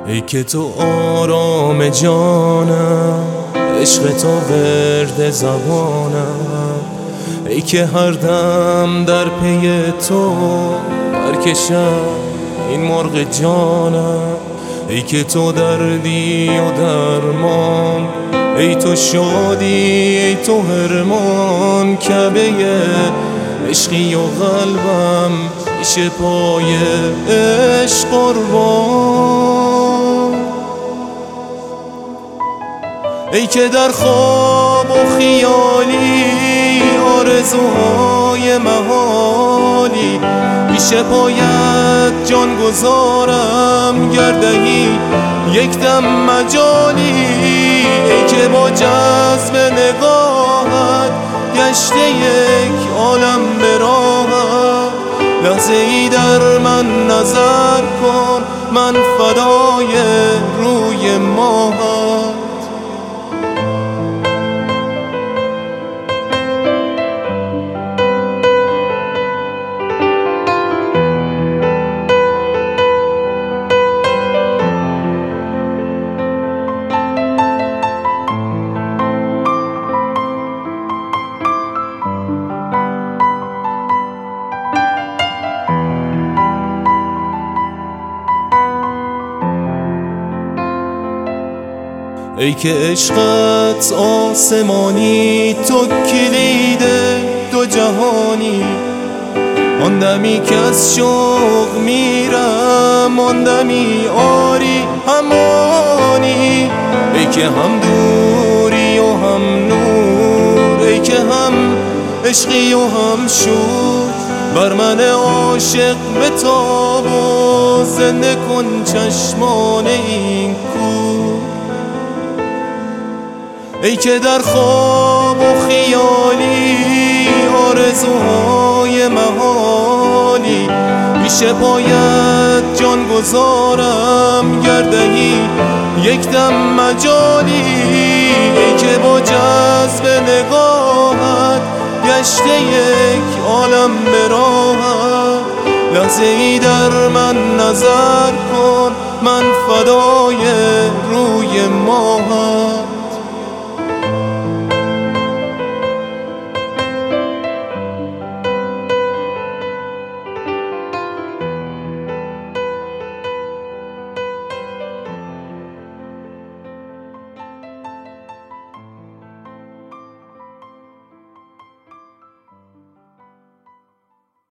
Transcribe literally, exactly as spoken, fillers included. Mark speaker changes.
Speaker 1: ای که تو آرام جانم، عشق تو ورد زبانم، ای که هر دم در پی تو برکشم این مرغ جانم. ای که تو دردی و درمان، ای تو شادی ای تو هرمان، کعبه عشقی و قلبم پیش پای عشق قربان. ای که در خواب و خیالی آرزوهای محالی، پیش پایت جان گذارم گردهی یک دم مجالی. ای که با جذب نگاهت گشته یک عالم به راهت، لحظه ای در من نظر کن، من فدای روی ماهت. ای که عشقت آسمانی، تو کلید دو جهانی، آن دمی که از شوق میرم، آن دمی آری همانی. ای که هم دوری و هم نور، ای که هم عشقی و هم شور، بر من عاشق بتاب و زنده کن چشمان این کور. ای که در خواب و خیالی آرزوهای محالی، پیش پایت جان گذارم گردهی یک دم مجالی. ای که با جذب نگاهت گشته یک عالم به راهت، لحظه ای در من نظر کن، من فدای روی ماهت.